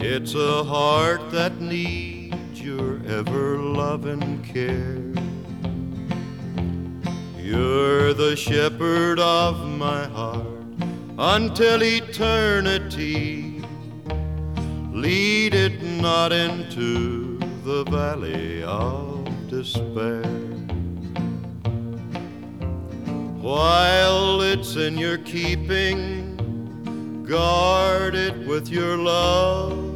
It's a heart that needs your ever-loving care. You're the shepherd of my heart until eternity. Lead it not into the valley of despair. While it's in your keeping, guard it with your love.